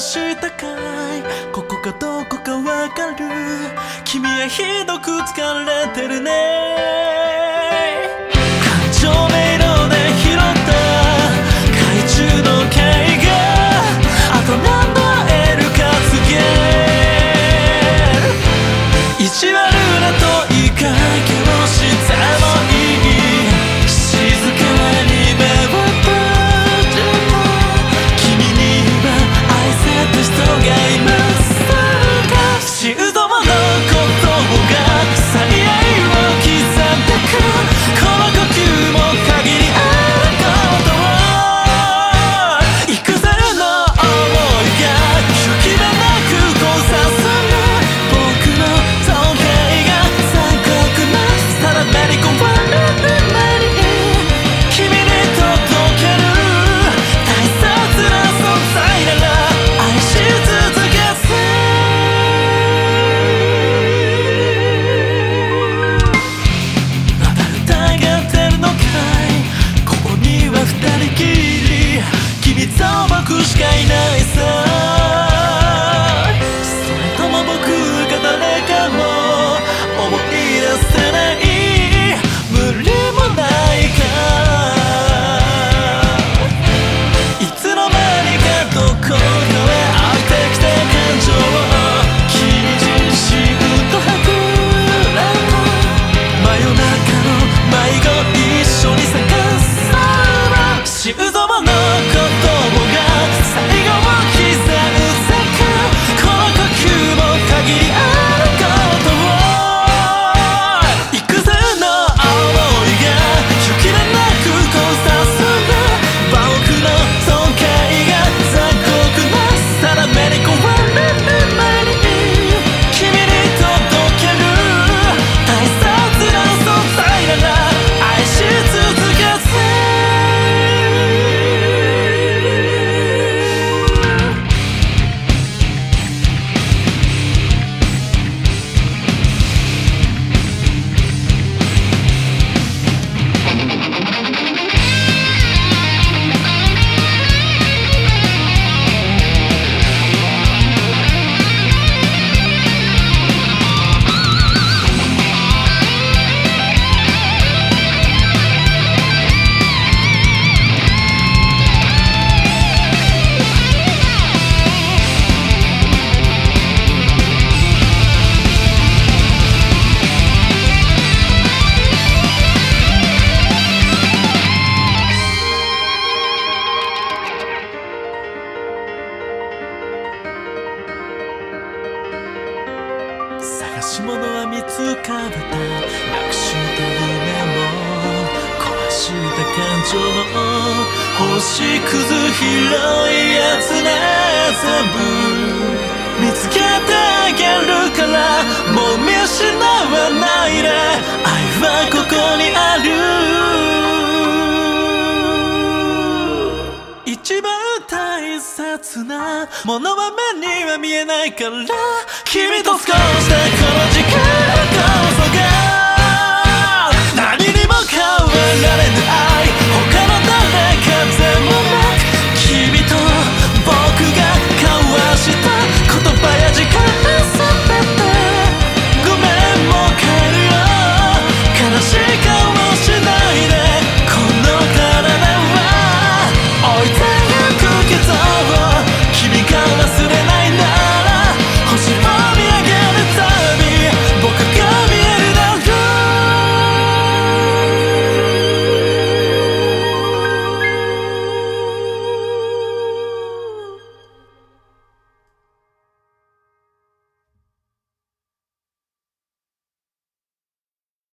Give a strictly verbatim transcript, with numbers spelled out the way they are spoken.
したかい、ここかどこかわかる、君はひどく疲れてるね。感情迷路で拾った海中の貝があと何度会えるか告げる。意地悪な問いかけをしてもいい、静かに目を閉じた君には愛せた人がいますか。心臓の言葉が最愛を刻んでく、この呼吸も限りあることを、幾千の想いが雪でなく交差する。僕の時計が残酷な定めに壊れる前に君に届ける。大切な存在なら愛し続けて、まだ疑ってるのかい、ここには二人きり、君と僕しかいないさ。それとも僕が誰かも思い出せない、無理もないか。いつの間にかどこかへ飽きてきた感情を君自身とはぐらう。真夜中の迷子一緒に探そう。心臓の言葉が最後を刻んでく、この呼吸も限りあることを、幾千の想いが雪でなく交差する。僕の時計が残酷な定めに壊れる前に君に届ける。大切な存在なら愛し続けて、探し物は見つかった、なくした夢も壊した感情も、星屑広いやつね、全部見つけてあげるから、もう見失わないで、愛はここにある。一番大切なものは目には見えないから、君と過ごしたこの時間こそが何にも変わられ